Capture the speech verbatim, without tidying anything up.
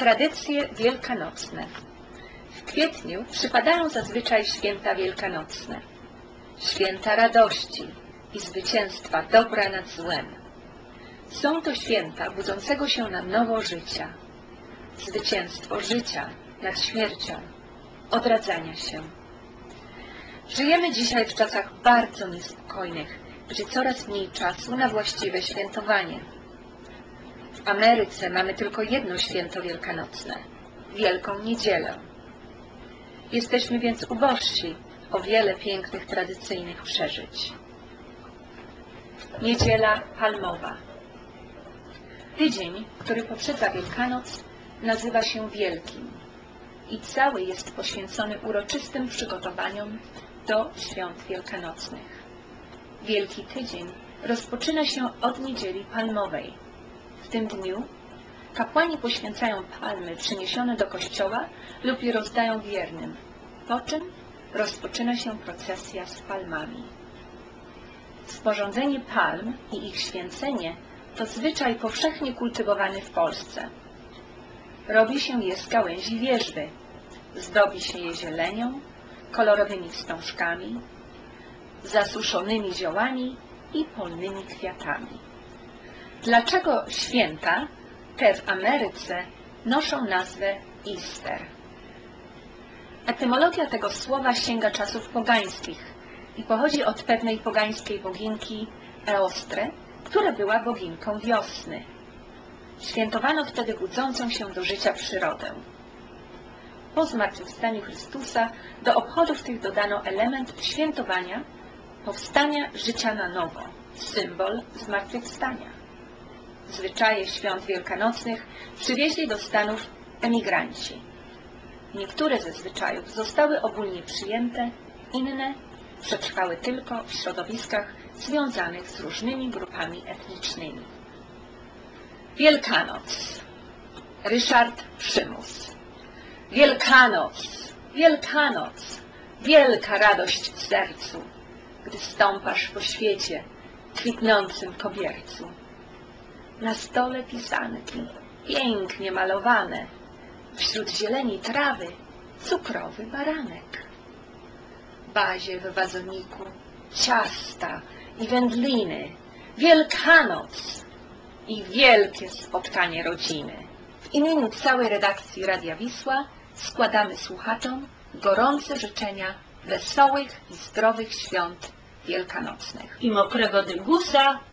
Tradycje wielkanocne. W kwietniu przypadają zazwyczaj święta wielkanocne. Święta radości i zwycięstwa dobra nad złem. Są to święta budzącego się na nowo życia. Zwycięstwo życia nad śmiercią, odradzania się. Żyjemy dzisiaj w czasach bardzo niespokojnych, gdzie coraz mniej czasu na właściwe świętowanie. W Ameryce mamy tylko jedno święto wielkanocne – Wielką Niedzielę. Jesteśmy więc ubożsi o wiele pięknych, tradycyjnych przeżyć. Niedziela Palmowa. Tydzień, który poprzedza Wielkanoc, nazywa się Wielkim i cały jest poświęcony uroczystym przygotowaniom do świąt wielkanocnych. Wielki Tydzień rozpoczyna się od Niedzieli Palmowej. W tym dniu kapłani poświęcają palmy przyniesione do kościoła lub je rozdają wiernym, po czym rozpoczyna się procesja z palmami. Sporządzenie palm i ich święcenie to zwyczaj powszechnie kultywowany w Polsce. Robi się je z gałęzi wierzby, zdobi się je zielenią, kolorowymi wstążkami, zasuszonymi ziołami i polnymi kwiatami. Dlaczego święta te w Ameryce noszą nazwę Easter? Etymologia tego słowa sięga czasów pogańskich i pochodzi od pewnej pogańskiej boginki Eostre, która była boginką wiosny. Świętowano wtedy budzącą się do życia przyrodę. Po zmartwychwstaniu Chrystusa do obchodów tych dodano element świętowania powstania życia na nowo, symbol zmartwychwstania. Zwyczaje świąt wielkanocnych przywieźli do Stanów emigranci. Niektóre ze zwyczajów zostały ogólnie przyjęte, inne przetrwały tylko w środowiskach związanych z różnymi grupami etnicznymi. Wielkanoc. Ryszard Przymus. Wielkanoc, Wielkanoc, wielka radość w sercu, gdy stąpasz po świecie, kwitnącym kobiercu. Na stole pisanki, pięknie malowane, wśród zieleni trawy cukrowy baranek. Bazie w wazoniku, ciasta i wędliny, Wielkanoc i wielkie spotkanie rodziny. W imieniu całej redakcji Radia Wisła składamy słuchaczom gorące życzenia wesołych i zdrowych świąt wielkanocnych. I mokrego dygusa